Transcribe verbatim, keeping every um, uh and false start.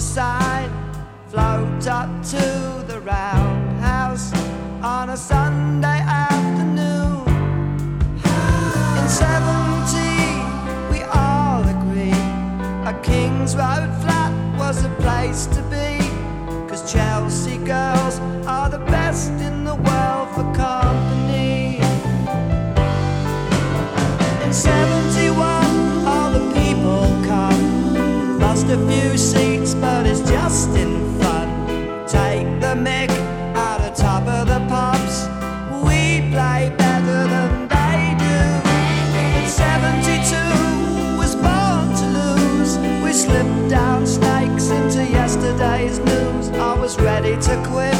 sign, float up to the roundhouse on a Sunday afternoon. In seventy we all agree a King's Road flat was the place to be, 'cause Chelsea girls are the best in the world for company. In seventy-one all the people come, lost a few seats but it's just in fun. Take the mick out of top of the pubs, we play better than they do. But seventy-two was born to lose, we slipped down snakes into yesterday's news. I was ready to quit